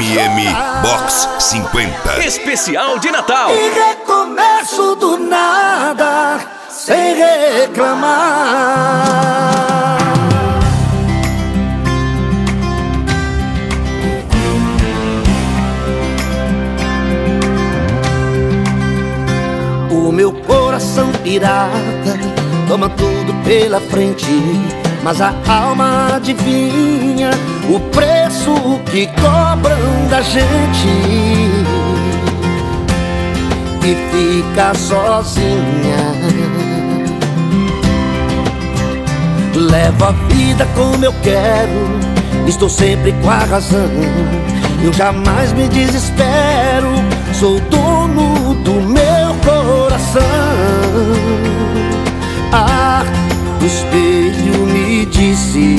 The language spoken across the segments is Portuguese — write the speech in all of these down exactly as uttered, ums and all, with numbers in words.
M M Box cinquenta. Especial de Natal. E recomeço do nada, sem reclamar. O meu coração pirata toma tudo pela frente, mas a alma adivinha o preço que cobram da gente e fica sozinha. Levo a vida como eu quero, estou sempre com a razão. Eu jamais me desespero, sou dono do meu coração. Ah, o espelho me disse: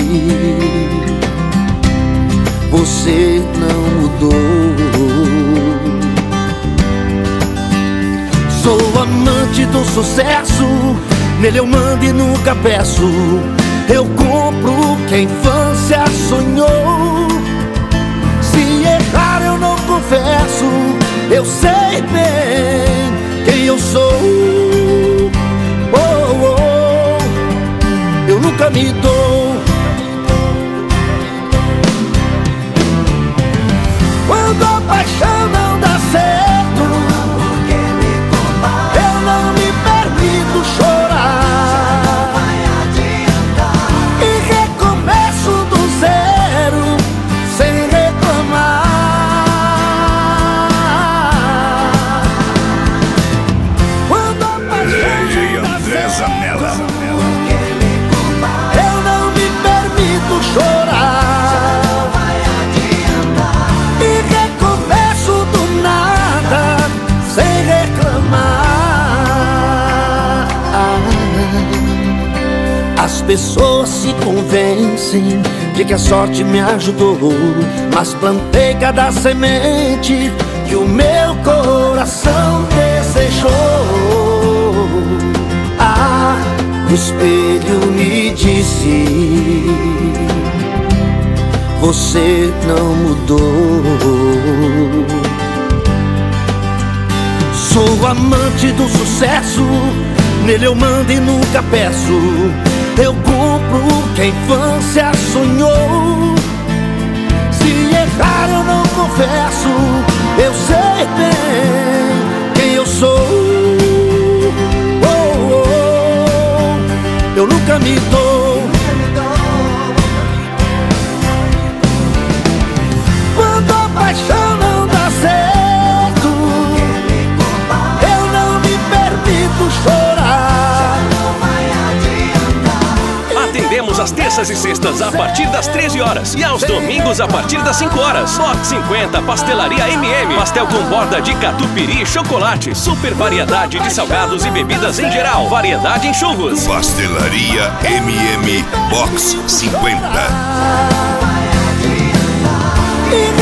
você não mudou. Sou amante do sucesso, nele eu mando e nunca peço. Eu compro o que a infância sonhou. Se errar eu não confesso, eu sei bem quem eu sou. Oh, oh, eu nunca me dou. Quando a paixão não dá certo, eu não me permito chorar. E recomeço do zero, sem reclamar. Quando a paixão não dá certo, eu não me permito chorar. E recomeço do nada, sem reclamar. As pessoas se convencem de que a sorte me ajudou, mas plantei cada semente que o meu coração desejou. Ah, o espelho me disse: você não mudou. Sou amante do sucesso, nele eu mando e nunca peço. Eu compro o que a infância sonhou. Se errar eu não confesso, eu sei bem quem eu sou. Oh, oh, eu nunca me dou. Quando a paixão não dá certo, eu não me permito chorar. Atendemos às terças e sextas a partir das treze horas e aos domingos a partir das cinco horas. Box cinquenta, Pastelaria M M. Pastel com borda de catupiry e chocolate. Super variedade de salgados e bebidas em geral. Variedade em churros. Pastelaria M M Box cinquenta. E